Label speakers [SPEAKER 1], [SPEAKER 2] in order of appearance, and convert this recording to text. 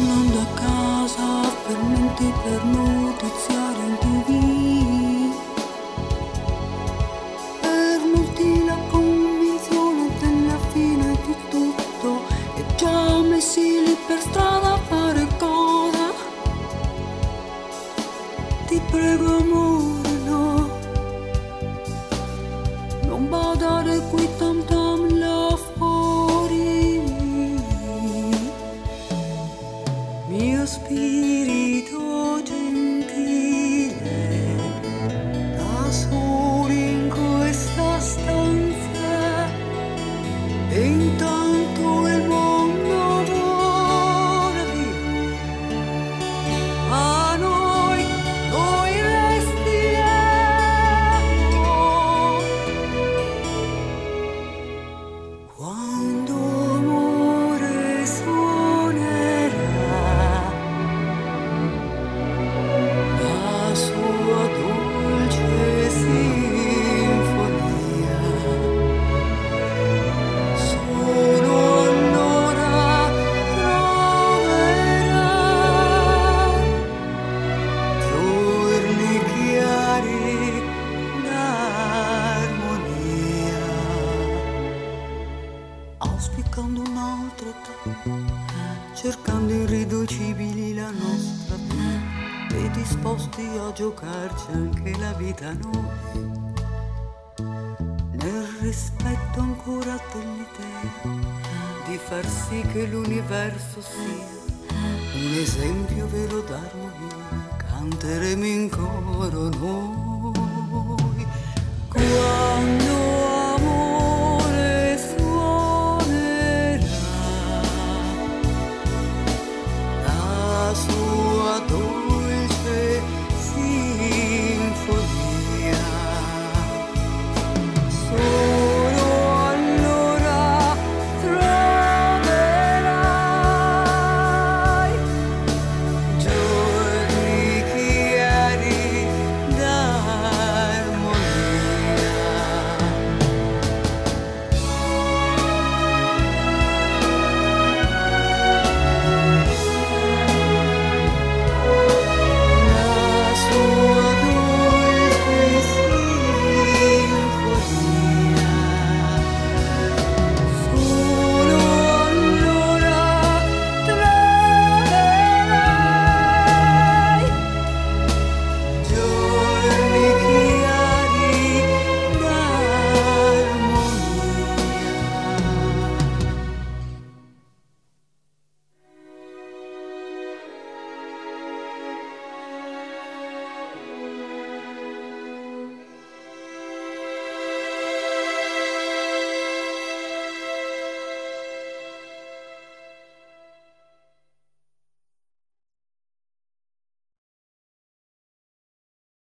[SPEAKER 1] tornando a casa, fermenti per notiziare in TV. Per molti la convinzione della fine di tutto è già messi lì per strada a fare cosa. Ti prego amore no, non badare qui tam tam là fuori. Mio spirito gentile, da soli in questa stanza, e intanto il mondo vola via. A noi restiamo. Quando amore suonerà la sua dolce sinfonia, solo allora troverà giorni chiari d'armonia. Auspicando un'altra età, cercando irriducibili la nostra vita, e disposti a giocarci anche la vita noi, nel rispetto ancora dell'idea di far sì che l'universo sia un esempio vero d'armonia. Canteremo in coro noi quando